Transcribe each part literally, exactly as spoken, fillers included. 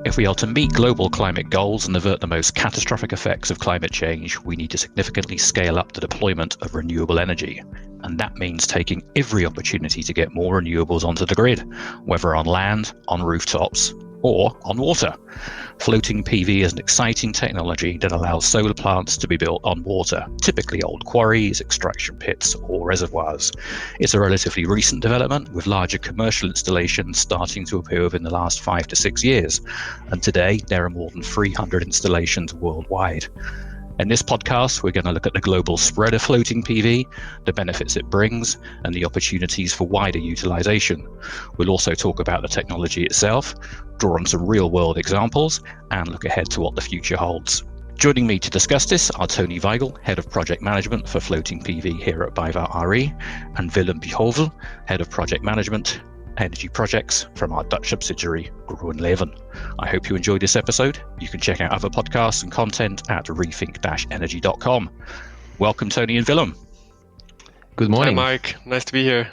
If we are to meet global climate goals and avert the most catastrophic effects of climate change, we need to significantly scale up the deployment of renewable energy. And that means taking every opportunity to get more renewables onto the grid, whether on land, on rooftops, or on water. Floating P V is an exciting technology that allows solar plants to be built on water, typically old quarries, extraction pits, or reservoirs. It's a relatively recent development, with larger commercial installations starting to appear within the last five to six years. And today, there are more than three hundred installations worldwide. In this podcast, we're going to look at the global spread of floating P V, the benefits it brings, and the opportunities for wider utilization. We'll also talk about the technology itself, draw on some real-world examples, and look ahead to what the future holds. Joining me to discuss this are Tony Weigel, Head of Project Management for Floating P V here at BayWa R E, and Willem Bijhovel, Head of Project Management, Energy Projects from our Dutch subsidiary, GroenLeven. I hope you enjoyed this episode. You can check out other podcasts and content at rethink dash energy dot com. Welcome, Tony and Willem. Good morning. Hi, Mike. Nice to be here.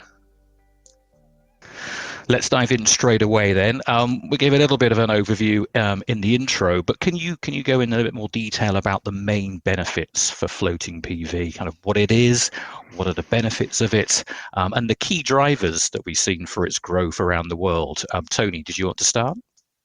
Let's dive in straight away then. Um, we gave a little bit of an overview um, in the intro, but can you can you go in a bit more detail about the main benefits for floating P V, kind of what it is, what are the benefits of it, um, and the key drivers that we've seen for its growth around the world? Um, Tony, did you want to start?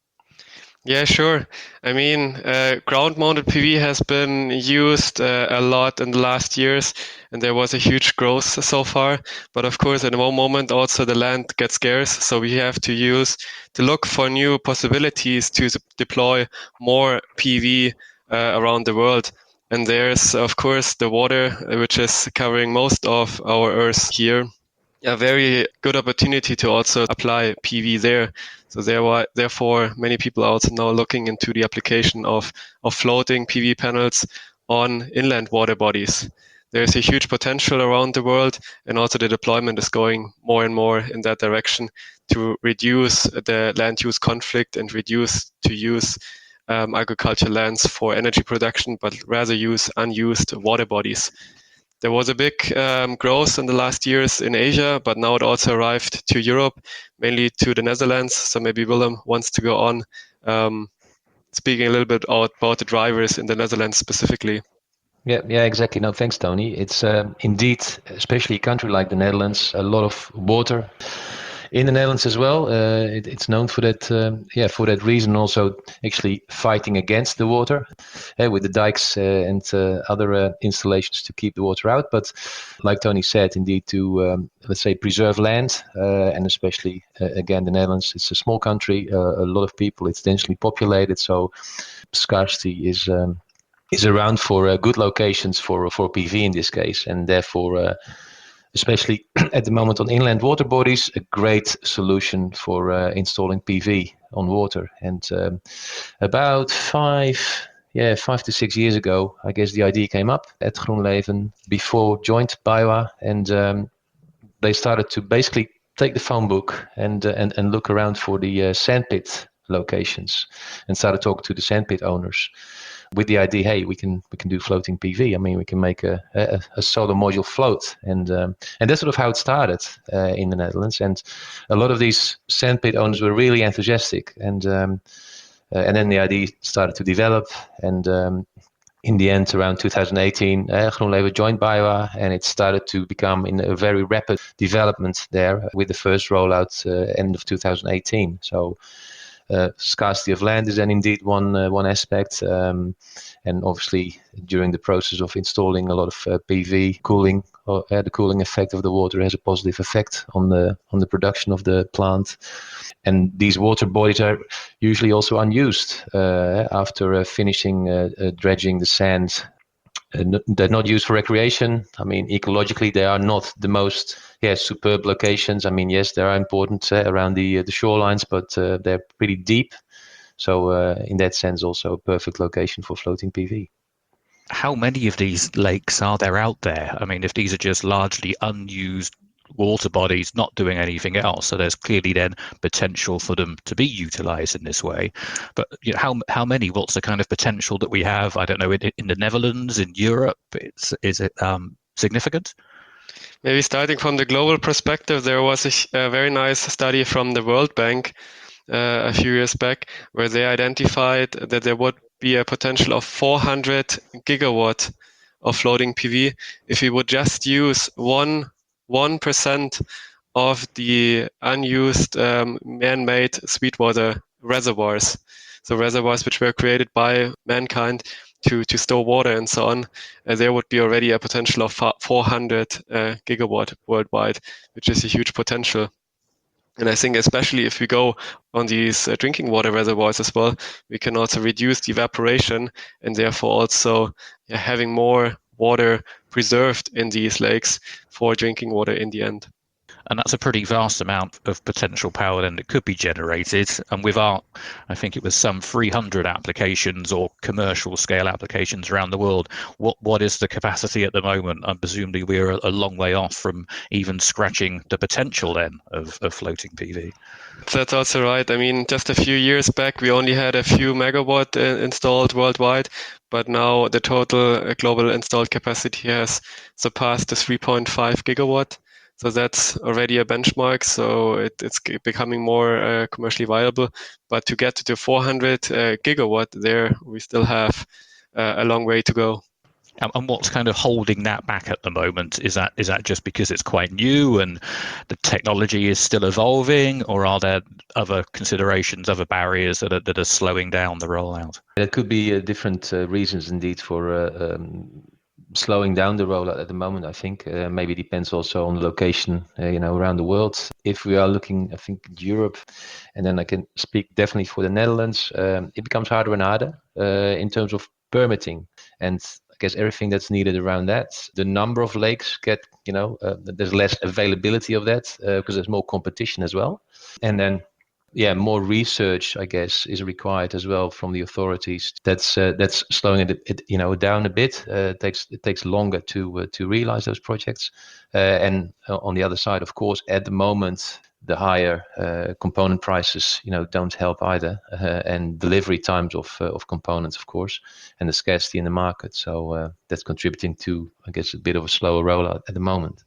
Yeah, sure. I mean, uh, ground-mounted P V has been used uh, a lot in the last years, and there was a huge growth so far. But of course, at one moment, also the land gets scarce, so we have to use to look for new possibilities to deploy more P V uh, around the world. And there's, of course, the water, which is covering most of our Earth here. A very good opportunity to also apply P V there. So there were, therefore, many people are also now looking into the application of, of floating P V panels on inland water bodies. There's a huge potential around the world, and also the deployment is going more and more in that direction to reduce the land use conflict and reduce to use um, agricultural lands for energy production, but rather use unused water bodies. There was a big um, growth in the last years in Asia, but now it also arrived to Europe, mainly to the Netherlands. So maybe Willem wants to go on um, speaking a little bit about, about the drivers in the Netherlands specifically. Yeah, yeah, exactly. No, thanks, Tony. It's uh, indeed, especially a country like the Netherlands, a lot of water. In the Netherlands as well, uh, it, it's known for that. Um, yeah, for that reason, also actually fighting against the water uh, with the dikes uh, and uh, other uh, installations to keep the water out. But like Tony said, indeed, to um, let's say preserve land, uh, and especially uh, again the Netherlands. It's a small country, uh, a lot of people. It's densely populated, so scarcity is um, is around for uh, good locations for for P V in this case, and therefore. Uh, especially at the moment on inland water bodies, a great solution for uh, installing P V on water. And um, about five, yeah, five to six years ago, I guess the idea came up at GroenLeven before joined BayWa, and um, they started to basically take the phone book and uh, and, and look around for the uh, sandpit locations, and started talking to the sandpit owners. With the idea, hey, we can we can do floating P V. I mean, we can make a a, a solar module float, and um, and that's sort of how it started uh, in the Netherlands. And a lot of these sandpit owners were really enthusiastic, and um, uh, and then the idea started to develop. And um, in the end, around two thousand eighteen, uh, GroenLeven joined BayWa, and it started to become in a very rapid development there, with the first rollout uh, end of two thousand eighteen. So. Uh, scarcity of land is then indeed one uh, one aspect, um, and obviously during the process of installing a lot of uh, P V cooling, or, uh, the cooling effect of the water has a positive effect on the on the production of the plant. And these water bodies are usually also unused uh, after uh, finishing uh, uh, dredging the sand. Uh, they're not used for recreation. I mean, ecologically, they are not the most yeah superb locations. I mean, yes, they are important uh, around the uh, the shorelines, but uh, they're pretty deep. So, uh, in that sense, also a perfect location for floating P V. How many of these lakes are there out there? I mean, if these are just largely unused water bodies not doing anything else, so there's clearly then potential for them to be utilized in this way. But you know, how how many? What's the kind of potential that we have? I don't know, in, in the Netherlands, in Europe, it's, is it um, significant? Maybe starting from the global perspective, there was a, a very nice study from the World Bank uh, a few years back, where they identified that there would be a potential of four hundred gigawatt of floating P V if we would just use one one percent of the unused um, man-made sweetwater reservoirs. So reservoirs which were created by mankind to, to store water and so on. Uh, there would be already a potential of four hundred uh, gigawatt worldwide, which is a huge potential. And I think especially if we go on these uh, drinking water reservoirs as well, we can also reduce the evaporation and therefore also yeah, having more water preserved in these lakes for drinking water in the end. And that's a pretty vast amount of potential power then that could be generated. And with our, I think it was some three hundred applications or commercial scale applications around the world, what what is the capacity at the moment? And presumably we're a, a long way off from even scratching the potential then of, of floating P V. That's also right. I mean, just a few years back, we only had a few megawatt uh, installed worldwide, but now the total uh, global installed capacity has surpassed the three point five gigawatt. So that's already a benchmark. So it, it's becoming more uh, commercially viable. But to get to the four hundred uh, gigawatt there, we still have uh, a long way to go. And what's kind of holding that back at the moment? Is that is that just because it's quite new and the technology is still evolving, or are there other considerations, other barriers that are, that are slowing down the rollout? There could be uh, different uh, reasons indeed for uh, um, slowing down the rollout at the moment. I think uh, maybe depends also on the location, uh, you know, around the world. If we are looking, I think Europe, and then I can speak definitely for the Netherlands, um, it becomes harder and harder uh, in terms of permitting, and I guess everything that's needed around that. The number of lakes get, you know, uh, there's less availability of that uh, because there's more competition as well, and then. Yeah, more research, I guess, is required as well from the authorities. That's uh, that's slowing it, it, you know, down a bit. Uh, it takes it takes longer to uh, to realize those projects. Uh, and uh, on the other side, of course, at the moment, the higher uh, component prices, you know, don't help either, uh, and delivery times of uh, of components, of course, and the scarcity in the market. So uh, that's contributing to, I guess, a bit of a slower rollout at the moment.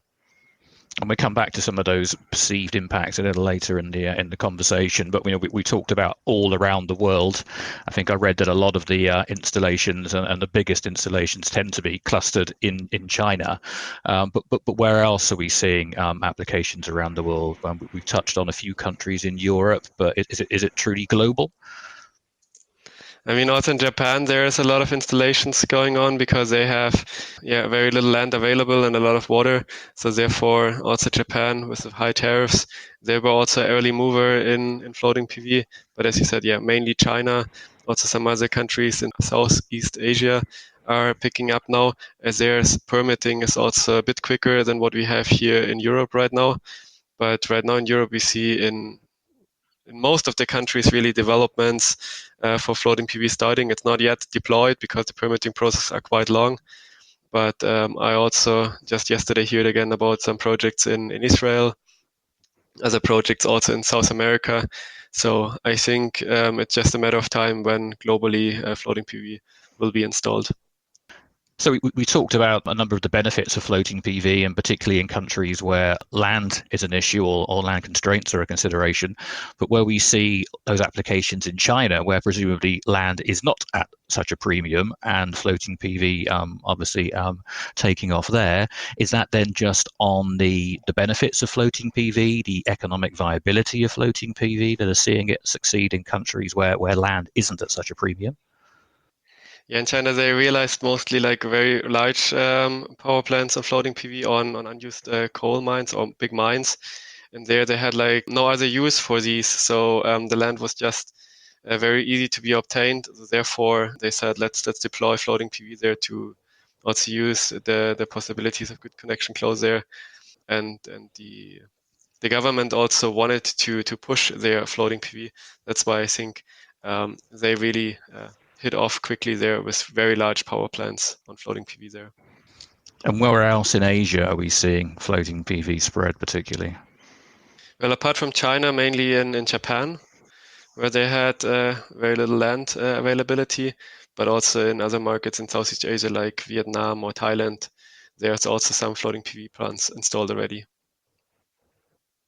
And we come back to some of those perceived impacts a little later in the uh, in the conversation. But you know, we, we talked about all around the world. I think I read that a lot of the uh, installations and, and the biggest installations tend to be clustered in in China. Um, but but but where else are we seeing um, applications around the world? Um, we've touched on a few countries in Europe, but is it is it truly global? I mean, also in Japan, there's a lot of installations going on because they have, yeah, very little land available and a lot of water. So therefore, also Japan with the high tariffs, they were also early mover in, in floating P V. But as you said, yeah, mainly China, also some other countries in Southeast Asia are picking up now, as their permitting is also a bit quicker than what we have here in Europe right now. But right now in Europe, we see in in most of the countries, really developments uh, for floating P V starting. It's not yet deployed because the permitting process are quite long. But um, I also just yesterday heard again about some projects in, in Israel, other projects also in South America. So I think um, it's just a matter of time when globally uh, floating P V will be installed. So we, we talked about a number of the benefits of floating P V, and particularly in countries where land is an issue or, or land constraints are a consideration. But where we see those applications in China, where presumably land is not at such a premium and floating P V um, obviously um, taking off there, is that then just on the, the benefits of floating P V, the economic viability of floating P V that are seeing it succeed in countries where, where land isn't at such a premium? Yeah, in China, they realized mostly like very large um, power plants on floating P V on, on unused uh, coal mines or big mines. And there they had like no other use for these. So um, the land was just uh, very easy to be obtained. So therefore, they said, let's let's deploy floating P V there to also use the, the possibilities of good connection close there. And and the the government also wanted to to push their floating P V. That's why I think um, they really uh, hit off quickly there with very large power plants on floating P V there. And where else in Asia are we seeing floating P V spread particularly? Well, apart from China, mainly in, in Japan, where they had uh, very little land uh, availability, but also in other markets in Southeast Asia like Vietnam or Thailand, there's also some floating P V plants installed already.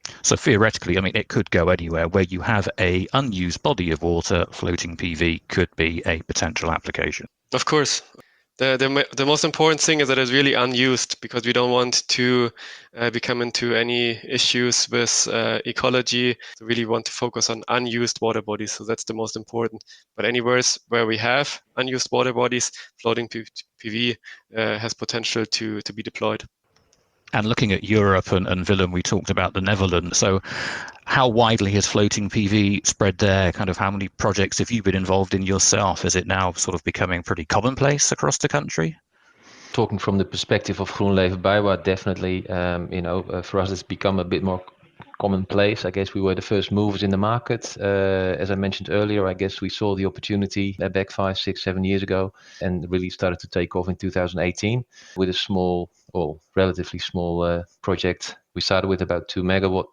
So theoretically, I mean, it could go anywhere where you have a unused body of water. Floating P V could be a potential application. Of course. The, the, the most important thing is that it's really unused, because we don't want to uh, become into any issues with uh, ecology. We really want to focus on unused water bodies. So that's the most important. But anywhere where we have unused water bodies, floating P V uh, has potential to, to be deployed. And looking at Europe and, and Willem, we talked about the Netherlands. So how widely has floating P V spread there? Kind of how many projects have you been involved in yourself? Is it now sort of becoming pretty commonplace across the country? Talking from the perspective of GroenLeven BayWa, definitely, um, you know, uh, for us it's become a bit more commonplace. I guess we were the first movers in the market. Uh, as I mentioned earlier, I guess we saw the opportunity uh, back five, six, seven years ago, and really started to take off in two thousand eighteen with a small, or relatively small uh, project. We started with about two megawatt,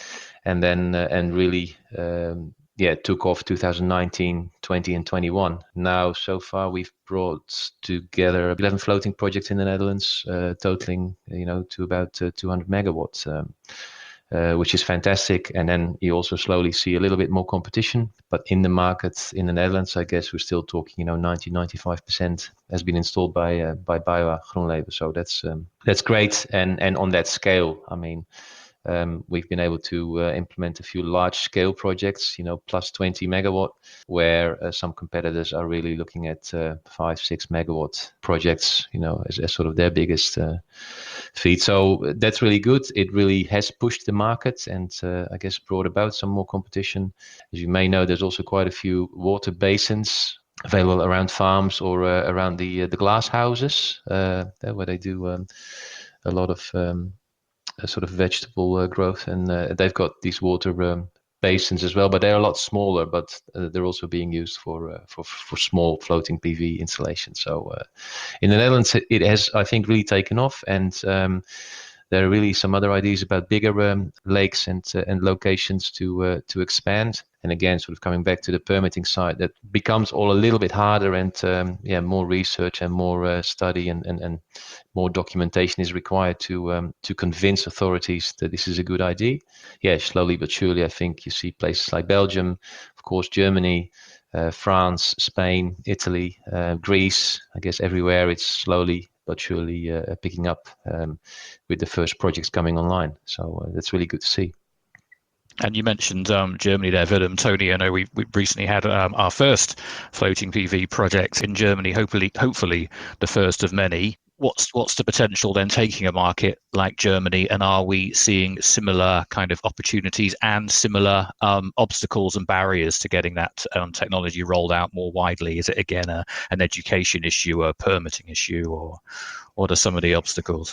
and then uh, and really. Um, yeah, took off two thousand nineteen, twenty, and twenty-one. Now, so far, we've brought together eleven floating projects in the Netherlands, uh, totaling, you know, to about uh, two hundred megawatts, um, uh, which is fantastic. And then you also slowly see a little bit more competition. But in the market in the Netherlands, I guess we're still talking, you know, ninety, ninety-five percent has been installed by uh, by BayWa GroenLeven. So that's um, that's great. And and on that scale, I mean. Um, we've been able to uh, implement a few large-scale projects, you know, plus twenty megawatt, where uh, some competitors are really looking at uh, five, six megawatt projects, you know, as, as sort of their biggest uh, feat. So that's really good. It really has pushed the market and uh, I guess brought about some more competition. As you may know, there's also quite a few water basins available around farms or uh, around the uh, the glass houses, uh, where they do um, a lot of um, sort of vegetable uh, growth, and uh, they've got these water um, basins as well, but they're a lot smaller, but uh, they're also being used for uh, for for small floating P V installations. So uh, in the Netherlands, it, it has, I think, really taken off, and um, there are really some other ideas about bigger um, lakes and uh, and locations to uh, to expand. And again, sort of coming back to the permitting side, that becomes all a little bit harder, and um, yeah, more research and more uh, study and, and and more documentation is required to um, to convince authorities that this is a good idea. Yeah, slowly but surely, I think you see places like Belgium, of course, Germany, uh, France, Spain, Italy, uh, Greece. I guess everywhere it's slowly but surely uh, picking up um, with the first projects coming online. So uh, that's really good to see. And you mentioned um, Germany there, Willem. Tony, I know we we recently had um, our first floating P V project in Germany. Hopefully, hopefully the first of many. What's what's the potential then taking a market like Germany, and are we seeing similar kind of opportunities and similar um, obstacles and barriers to getting that um, technology rolled out more widely? Is it again a, an education issue, a permitting issue, or what are some of the obstacles?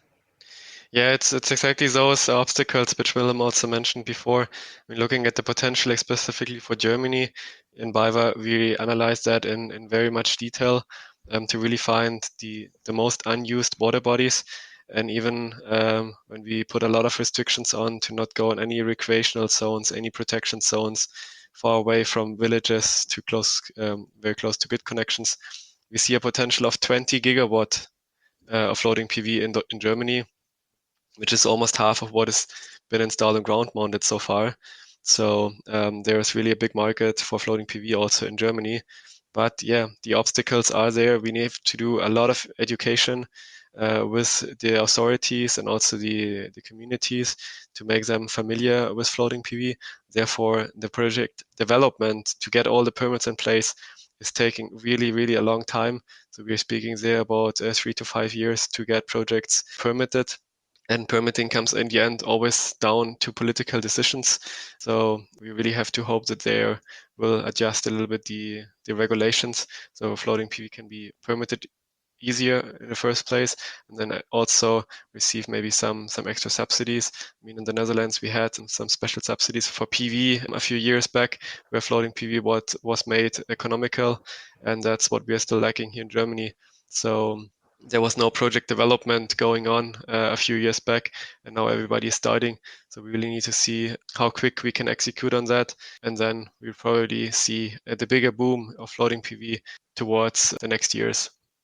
Yeah, it's it's exactly those obstacles which Willem also mentioned before. I mean, looking at the potential specifically for Germany, in BayWa, we analyzed that in, in very much detail um, to really find the, the most unused water bodies. And even um, when we put a lot of restrictions on to not go in any recreational zones, any protection zones, far away from villages, too close, um, very close to grid connections, we see a potential of twenty gigawatt uh, of floating P V in, in Germany, which is almost half of what has been installed and ground mounted so far. So um, there is really a big market for floating P V also in Germany. But yeah, the obstacles are there. We need to do a lot of education uh, with the authorities and also the, the communities to make them familiar with floating P V. Therefore, the project development to get all the permits in place is taking really, really a long time. So we're speaking there about uh, three to five years to get projects permitted. And permitting comes in the end always down to political decisions. So we really have to hope that they will adjust a little bit the, the regulations so floating P V can be permitted easier in the first place, and then also receive maybe some some extra subsidies. I mean, in the Netherlands, we had some special subsidies for P V a few years back, where floating P V what was made economical, and that's what we are still lacking here in Germany. So there was no project development going on uh, a few years back, and now everybody is starting. So we really need to see how quick we can execute on that, and then we'll probably see uh, the bigger boom of floating P V towards the next years.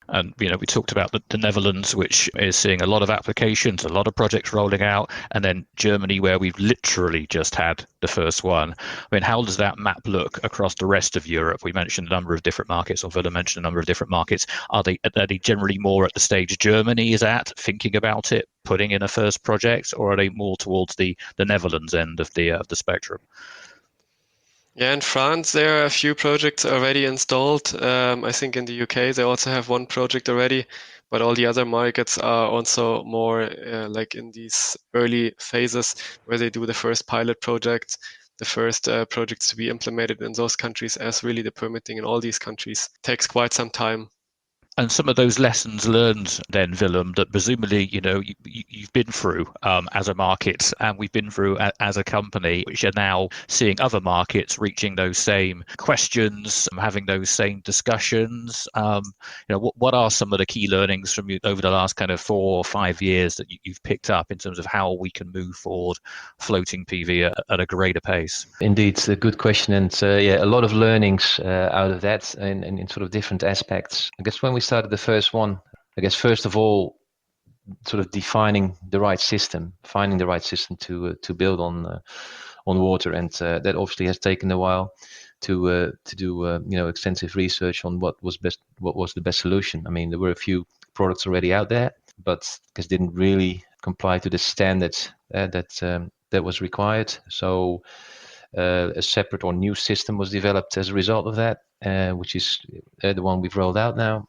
And, you know, we talked about the, the Netherlands, which is seeing a lot of applications, a lot of projects rolling out, and then Germany, where we've literally just had the first one. I mean, how does that map look across the rest of Europe? We mentioned a number of different markets, or Willem mentioned a number of different markets. Are they, are they generally more at the stage Germany is at, thinking about it, putting in a first project, or are they more towards the, the Netherlands end of the, uh, of the spectrum? Yeah, in France, there are a few projects already installed. Um, I think in the U K, they also have one project already, but all the other markets are also more uh, like in these early phases where they do the first pilot projects, the first uh, projects to be implemented in those countries, as really the permitting in all these countries takes quite some time. And some of those lessons learned then, Willem, that presumably, you know, you, you've been through um, as a market, and we've been through a, as a company, which are now seeing other markets reaching those same questions, having those same discussions. Um, you know, what, what are some of the key learnings from you over the last kind of four or five years that you, you've picked up in terms of how we can move forward floating P V at, at a greater pace? Indeed, it's a good question, and uh, yeah, a lot of learnings uh, out of that, and, and in sort of different aspects. I guess when we started the first one, I guess first of all, sort of defining the right system, finding the right system to uh, to build on uh, on water, and uh, that obviously has taken a while to uh, to do uh, you know extensive research on what was best, what was the best solution. I mean, there were a few products already out there, but because didn't really comply to the standard uh, that um, that was required. So uh, a separate or new system was developed as a result of that, uh, which is uh, the one we've rolled out now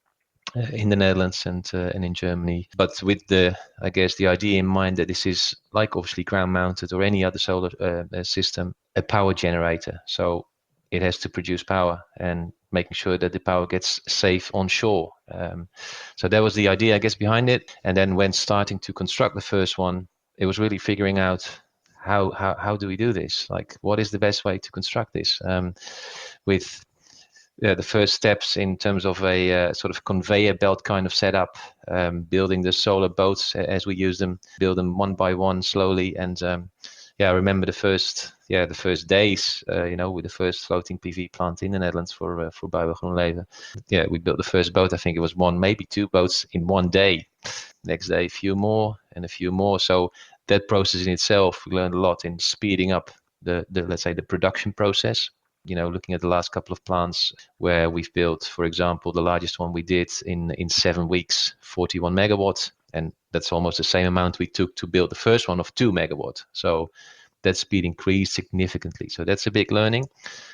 uh, in the Netherlands and uh, and in Germany. But with the, I guess, the idea in mind that this is like obviously ground mounted or any other solar uh, system, a power generator. So it has to produce power, and making sure that the power gets safe on shore. Um, so that was the idea, I guess, behind it. And then when starting to construct the first one, it was really figuring out how how how do we do this? Like, what is the best way to construct this? Um, with yeah, the first steps in terms of a uh, sort of conveyor belt kind of setup, um, building the solar boats as we use them, build them one by one slowly. And um, yeah, I remember the first yeah the first days, uh, you know, with the first floating P V plant in the Netherlands for uh, for Bouwen GroenLeven. Yeah, we built the first boat. I think it was one, maybe two boats in one day. Next day, a few more and a few more. So that process in itself, we learned a lot in speeding up the, the let's say the production process. You know, looking at the last couple of plants where we've built, for example, the largest one we did in in seven weeks, forty-one megawatts, and that's almost the same amount we took to build the first one of two megawatts. So that speed increased significantly. So that's a big learning,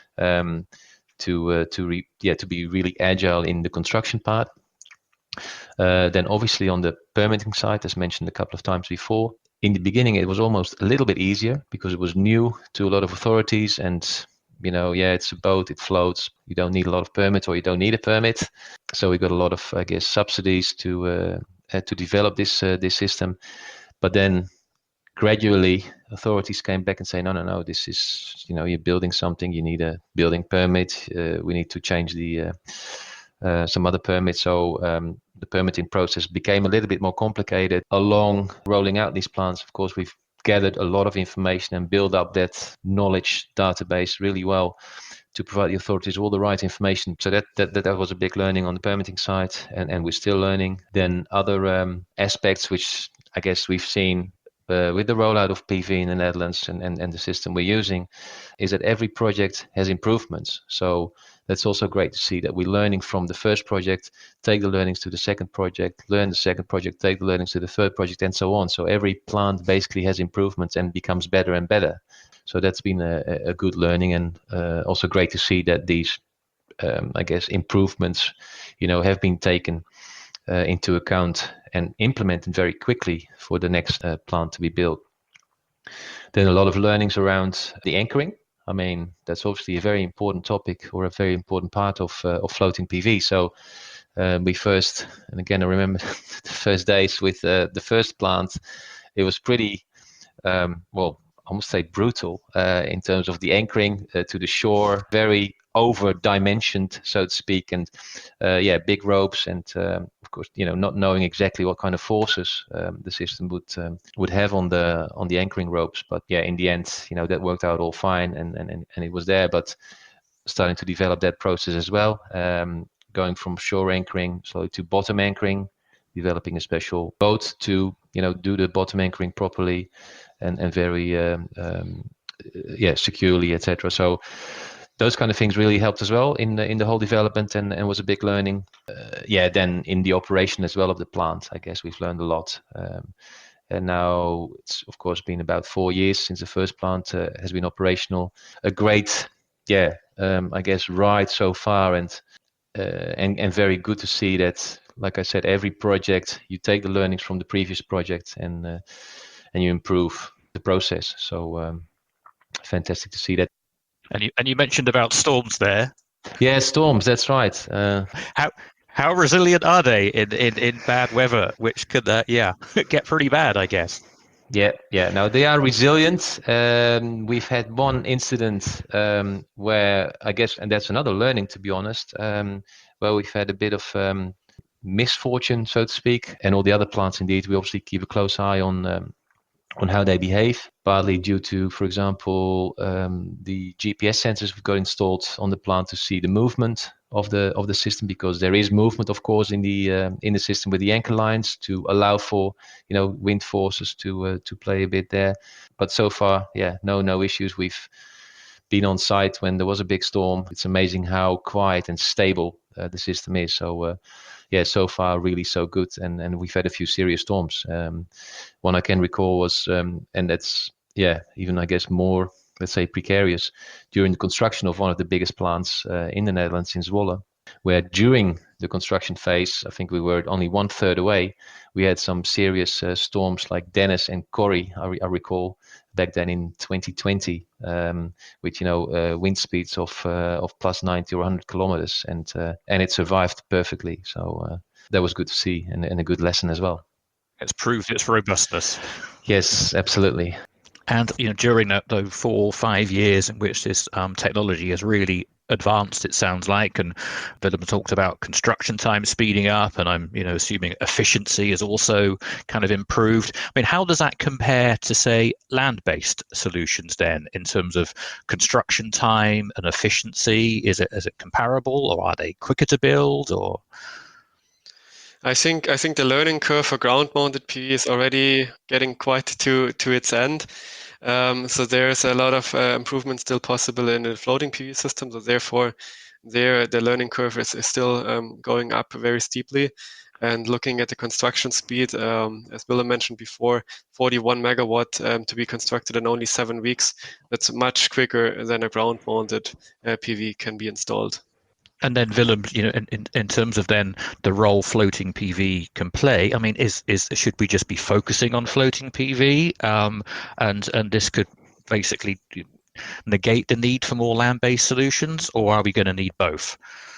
um, to uh, to re, yeah to be really agile in the construction part. Uh, then obviously on the permitting side, as mentioned a couple of times before, in the beginning it was almost a little bit easier because it was new to a lot of authorities, and you know, yeah, it's a boat, it floats, you don't need a lot of permits, or you don't need a permit. So we got a lot of, I guess, subsidies to uh, uh, to develop this uh, this system. But then gradually authorities came back and say, no, no, no, this is, you know, you're building something, you need a building permit, uh, we need to change the uh, uh, some other permits. So um, the permitting process became a little bit more complicated. Along rolling out these plants, of course, we've gathered a lot of information and build up that knowledge database really well to provide the authorities all the right information. So that that, that was a big learning on the permitting side, and, and we're still learning. Then other um, aspects which I guess we've seen uh, with the rollout of P V in the Netherlands and, and, and the system we're using is that every project has improvements. So that's also great to see that we're learning from the first project, take the learnings to the second project, learn the second project, take the learnings to the third project, and so on. So every plant basically has improvements and becomes better and better. So that's been a, a good learning, and uh, also great to see that these, um, I guess, improvements, you know, have been taken uh, into account and implemented very quickly for the next uh, plant to be built. Then a lot of learnings around the anchoring. I mean, that's obviously a very important topic, or a very important part of uh, of floating P V. So um, we first, and again, I remember the first days with uh, the first plant, it was pretty, um, well, I almost say brutal uh, in terms of the anchoring uh, to the shore, very over-dimensioned, so to speak, and uh, yeah, big ropes, and um, of course, you know, not knowing exactly what kind of forces um, the system would um, would have on the on the anchoring ropes. But yeah, in the end, you know, that worked out all fine, and and and it was there. But starting to develop that process as well, um, going from shore anchoring slowly to bottom anchoring, developing a special boat to, you know, do the bottom anchoring properly and, and very, um, um, yeah, securely, et cetera. So those kind of things really helped as well in the, in the whole development, and, and was a big learning. Uh, yeah, then in the operation as well of the plant, I guess we've learned a lot. Um, and now it's, of course, been about four years since the first plant uh, has been operational. A great, yeah, um, I guess, ride so far, and, uh, and, and very good to see that, like I said, every project, you take the learnings from the previous project and, uh, and you improve the process. So um, fantastic to see that. And you and you mentioned about storms there. Yeah, storms. That's right. Uh, how how resilient are they in, in, in bad weather, which could uh, yeah get pretty bad, I guess. Yeah, yeah. No, they are resilient. Um, we've had one incident um, where I guess, and that's another learning, to be honest, um, where we've had a bit of um, misfortune, so to speak, and all the other plants. Indeed, we obviously keep a close eye on. Um, on how they behave, partly due to, for example, um, the G P S sensors we've got installed on the plant to see the movement of the of the system, because there is movement, of course, in the uh, in the system with the anchor lines to allow for, you know, wind forces to uh, to play a bit there. But so far, yeah, no no issues. We've been on site when there was a big storm. It's amazing how quiet and stable uh, the system is. So. Uh, Yeah, so far really so good, and and we've had a few serious storms. Um, one I can recall was, um, and that's yeah, even I guess more, let's say, precarious, during the construction of one of the biggest plants uh, in the Netherlands, in Zwolle, where during the construction phase, I think we were only one third away, we had some serious uh, storms like Dennis and Corrie, I, re- I recall, back then in twenty twenty, um, with, you know, uh, wind speeds of uh, of plus ninety or one hundred kilometers, and uh, and it survived perfectly. So uh, that was good to see, and, and a good lesson as well. It's proved its robustness. Yes, absolutely. And you know, during that those four or five years in which this um, technology has really advanced, it sounds like, and Willem talked about construction time speeding up, and I'm you know assuming efficiency has also kind of improved. I mean, how does that compare to, say, land-based solutions then, in terms of construction time and efficiency? Is it is it comparable, or are they quicker to build, or? I think I think the learning curve for ground-mounted P V is already getting quite to to its end. Um, so there's a lot of uh, improvements still possible in the floating P V system. So therefore, there the learning curve is, is still um, going up very steeply. And looking at the construction speed, um, as Willem mentioned before, forty-one megawatt um, to be constructed in only seven weeks. That's much quicker than a ground-mounted uh, P V can be installed. And then Willem, you know, in, in, in terms of then the role floating P V can play, I mean, is is should we just be focusing on floating P V, um, and and this could basically negate the need for more land-based solutions, or are we going to need both?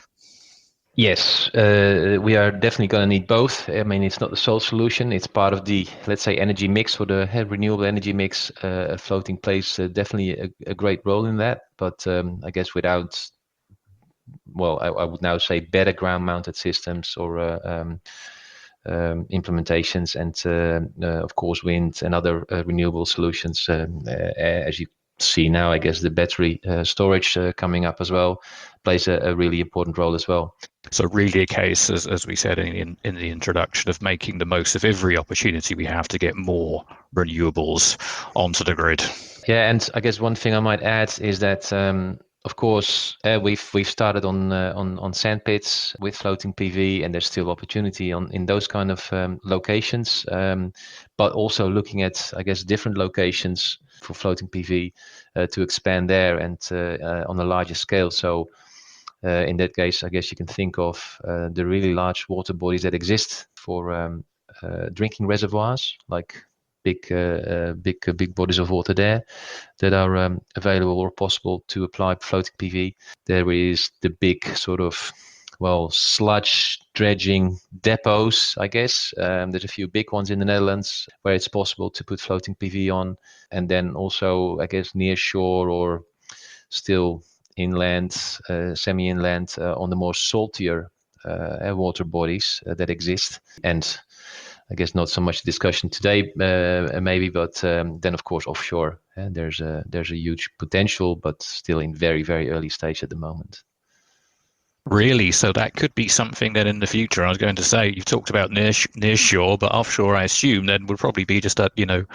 Yes, uh, we are definitely going to need both. I mean, it's not the sole solution. It's part of the, let's say, energy mix, or the uh, renewable energy mix. Uh, floating plays uh, definitely a, a great role in that. But um, I guess without, well, I, I would now say better ground-mounted systems, or uh, um, um, implementations, and uh, uh, of course wind and other uh, renewable solutions. Um, uh, as you see now, I guess the battery uh, storage uh, coming up as well plays a, a really important role as well. So really a case, as, as we said in, in the introduction, of making the most of every opportunity we have to get more renewables onto the grid. Yeah, and I guess one thing I might add is that, um, of course, uh, we've we've started on uh, on on sand pits with floating P V, and there's still opportunity on in those kind of um, locations. Um, but also looking at, I guess, different locations for floating P V uh, to expand there, and uh, uh, on a larger scale. So uh, in that case, I guess you can think of uh, the really large water bodies that exist for um, uh, drinking reservoirs, like big, uh, uh, big, uh, big bodies of water there that are um, available or possible to apply floating P V. There is the big sort of, well, sludge dredging depots, I guess. Um, there's a few big ones in the Netherlands where it's possible to put floating P V on. And then also, I guess, near shore or still inland, uh, semi-inland, uh, on the more saltier uh, water bodies uh, that exist. And I guess not so much discussion today, uh, maybe, but um, then of course offshore. And there's a there's a huge potential, but still in very very early stage at the moment. Really? So that could be something then in the future. I was going to say, you've talked about near near shore, but offshore, I assume, then would probably be just a, you know,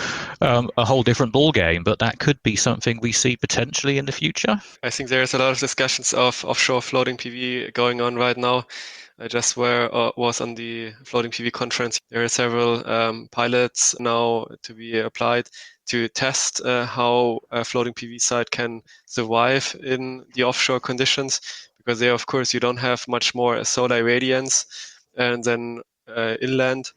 um, a whole different ball game. But that could be something we see potentially in the future. I think there's a lot of discussions of offshore floating P V going on right now. I just were uh, was on the floating P V conference. There are several um, pilots now to be applied to test uh, how a floating P V site can survive in the offshore conditions, because there, of course, you don't have much more solar radiance and then uh, inland.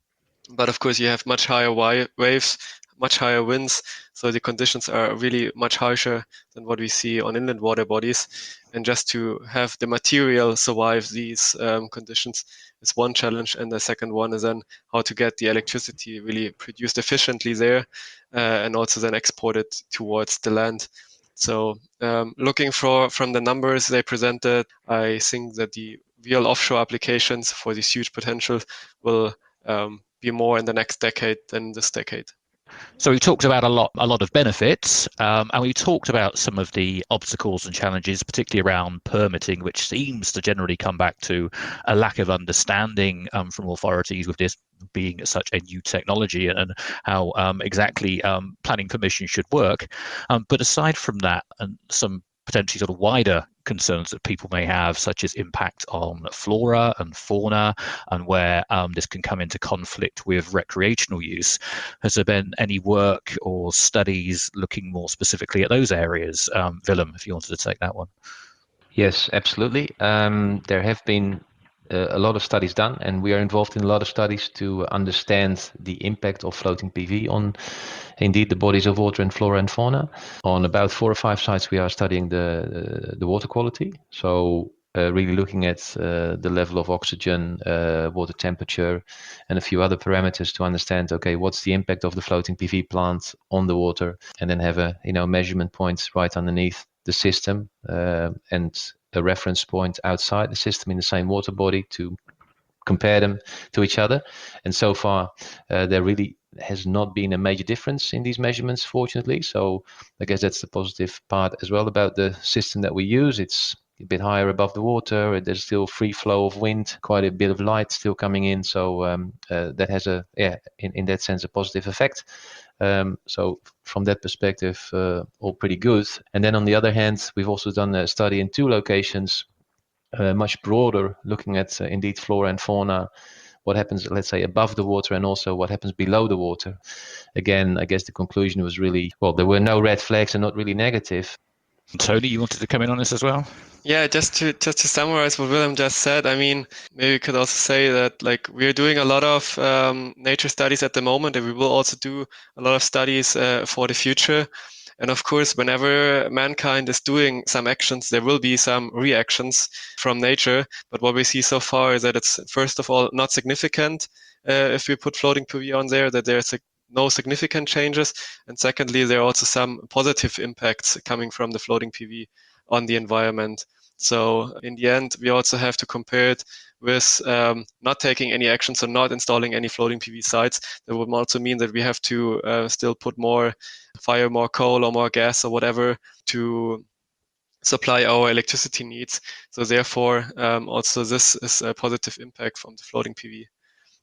But of course, you have much higher wi- waves, much higher winds, so the conditions are really much harsher than what we see on inland water bodies. And just to have the material survive these um, conditions is one challenge. And the second one is then how to get the electricity really produced efficiently there uh, and also then exported towards the land. So um, looking for from the numbers they presented, I think that the real offshore applications for these huge potentials will um, be more in the next decade than this decade. So we talked about a lot, a lot of benefits, um, and we talked about some of the obstacles and challenges, particularly around permitting, which seems to generally come back to a lack of understanding um, from authorities with this being such a new technology and how um, exactly um, planning permission should work. Um, but aside from that, and some potentially sort of wider concerns that people may have, such as impact on flora and fauna, and where um, this can come into conflict with recreational use. Has there been any work or studies looking more specifically at those areas? Um, Willem, if you wanted to take that one. Yes, absolutely. Um, there have been uh, a lot of studies done, and we are involved in a lot of studies to understand the impact of floating P V on, indeed, the bodies of water and flora and fauna. On about four or five sites, we are studying the the water quality. So uh, really looking at uh, the level of oxygen, uh, water temperature, and a few other parameters to understand, okay, what's the impact of the floating P V plant on the water, and then have a you know measurement point right underneath the system uh, and a reference point outside the system in the same water body to compare them to each other. And so far, uh, there really has not been a major difference in these measurements, fortunately. So I guess that's the positive part as well about the system that we use. It's a bit higher above the water. There's still free flow of wind, quite a bit of light still coming in. So um, uh, that has a, yeah, in, in that sense, a positive effect. Um, so from that perspective, uh, all pretty good. And then on the other hand, we've also done a study in two locations, uh, much broader, looking at uh, indeed flora and fauna, what happens, let's say, above the water, and also what happens below the water. Again, I guess the conclusion was really, well, there were no red flags and not really negative. Tony, you wanted to come in on this as well? Yeah, just to just to summarize what Willem just said, I mean, maybe we could also say that like we're doing a lot of um, nature studies at the moment, and we will also do a lot of studies uh, for the future. And of course, whenever mankind is doing some actions, there will be some reactions from nature. But what we see so far is that it's, first of all, not significant uh, if we put floating P V on there, that there's a no significant changes. And secondly, there are also some positive impacts coming from the floating P V on the environment. So in the end, we also have to compare it with um, not taking any action, so not installing any floating P V sites. That would also mean that we have to uh, still put more, fire more coal or more gas or whatever to supply our electricity needs. So therefore, um, also this is a positive impact from the floating P V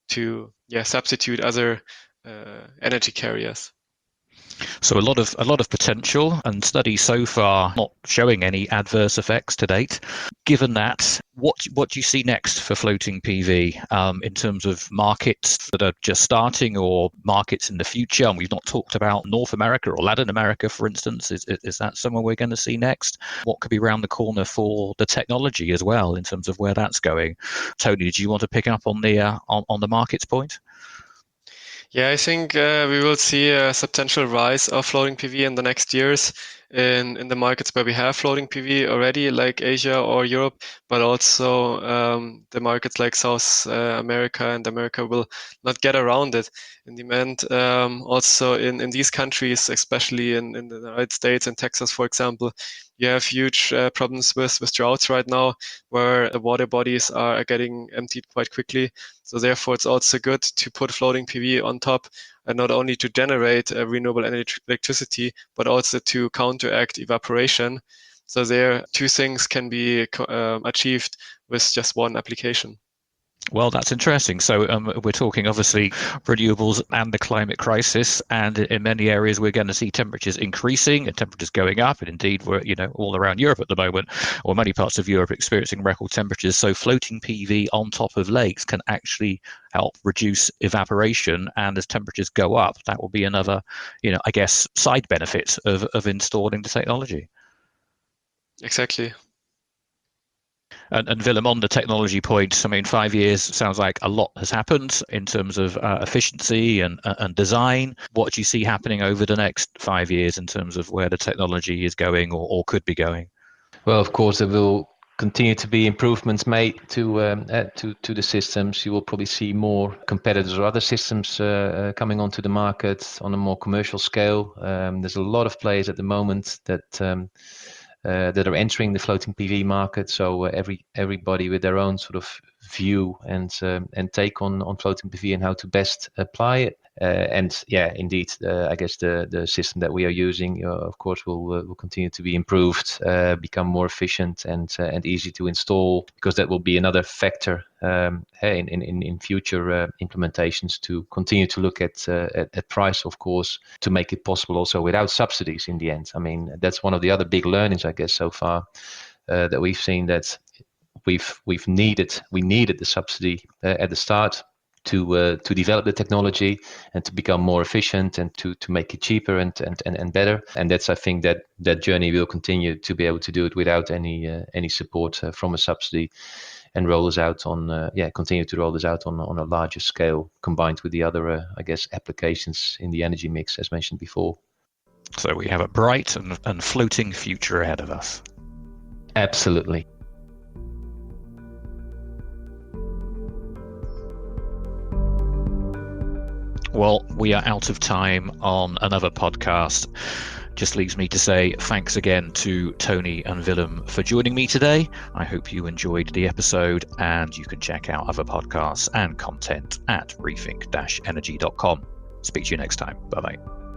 to yeah substitute other uh, energy carriers. So a lot of a lot of potential, and studies so far not showing any adverse effects to date. Given that, what what do you see next for floating P V um, in terms of markets that are just starting or markets in the future? And we've not talked about North America or Latin America, for instance. Is is that somewhere we're going to see next? What could be around the corner for the technology as well in terms of where that's going? Tony, did you want to pick up on the uh, on, on the markets point? Yeah, I think uh, we will see a substantial rise of floating P V in the next years in, in the markets where we have floating P V already, like Asia or Europe, but also um, the markets like South uh, America and America will not get around it. In the end, um, also in, in these countries, especially in, in the United States and Texas, for example, you have huge uh, problems with, with droughts right now, where the water bodies are getting emptied quite quickly. So therefore, it's also good to put floating P V on top, and not only to generate uh, renewable energy electricity, but also to counteract evaporation. So there, two things can be uh, achieved with just one application. Well, that's interesting. So um, we're talking obviously renewables and the climate crisis, and in many areas we're going to see temperatures increasing and temperatures going up. And indeed, we're you know all around Europe at the moment, or many parts of Europe, experiencing record temperatures. So floating P V on top of lakes can actually help reduce evaporation. And as temperatures go up, that will be another, you know, I guess, side benefit of of installing the technology. Exactly. And, and Willem, on the technology point, I mean, five years sounds like a lot has happened in terms of uh, efficiency and, uh, and design. What do you see happening over the next five years in terms of where the technology is going or, or could be going? Well, of course, there will continue to be improvements made to um, uh, to to the systems. You will probably see more competitors or other systems uh, uh, coming onto the market on a more commercial scale. Um, there's a lot of players at the moment that um, uh, that are entering the floating P V market. So uh, every everybody with their own sort of view and um, and take on on floating P V and how to best apply it. Uh, and yeah, indeed, uh, I guess the, the system that we are using, uh, of course, will uh, will continue to be improved, uh, become more efficient and uh, and easy to install, because that will be another factor um, in, in in future uh, implementations to continue to look at, uh, at at price, of course, to make it possible also without subsidies in the end. I mean, that's one of the other big learnings, I guess, so far uh, that we've seen, that we've we've needed we needed the subsidy uh, at the start to uh, to develop the technology and to become more efficient and to to make it cheaper and and, and, and better. And that's, I think, that that journey will continue to be able to do it without any uh, any support uh, from a subsidy, and roll this out on uh, yeah continue to roll this out on on a larger scale, combined with the other uh, I guess applications in the energy mix as mentioned before. So we have a bright and, and floating future ahead of us. Absolutely. Well, we are out of time on another podcast. Just leaves me to say thanks again to Tony and Willem for joining me today. I hope you enjoyed the episode, and you can check out other podcasts and content at rethink dash energy dot com. Speak to you next time. Bye-bye.